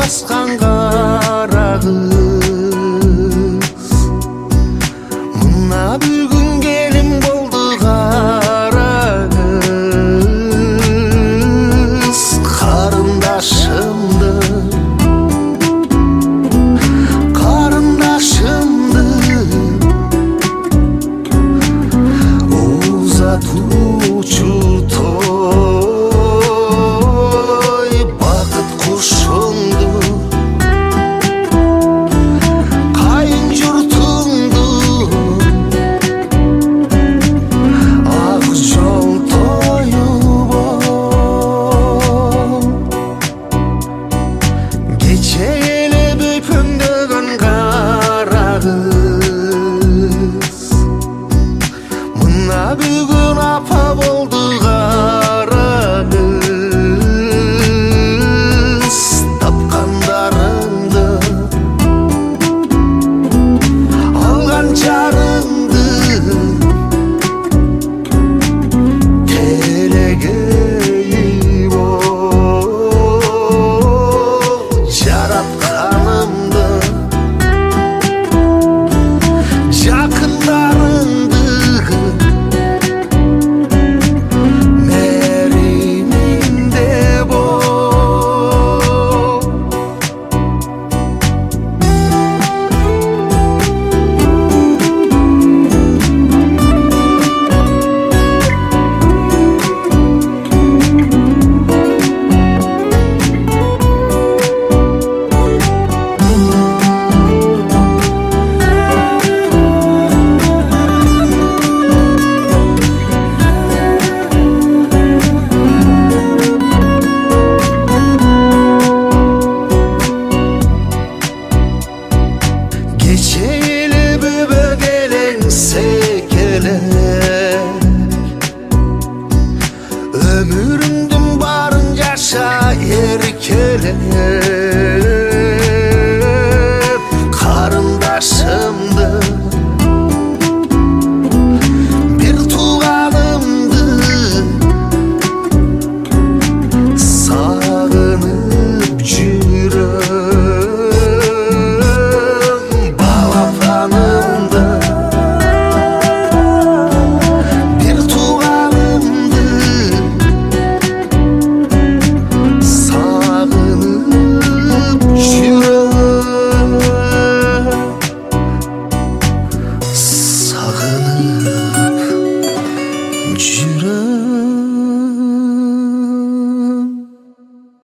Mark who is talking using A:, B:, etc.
A: басқан қара қыз мына бүгін келін болды қара қыз қарындашымды ұзатушы той бақыт құшыңды қайын жұртыңды ақ жол тойы бол кеше келіп өпімдеген қара қыз мына бүгін апа болды қара қыз тапқандарыңды алған жарыңды келегей бол жаратқанымды жақындарыңды Geçeyle bübe gelense kelek ömrümdün barın yaşa erkelek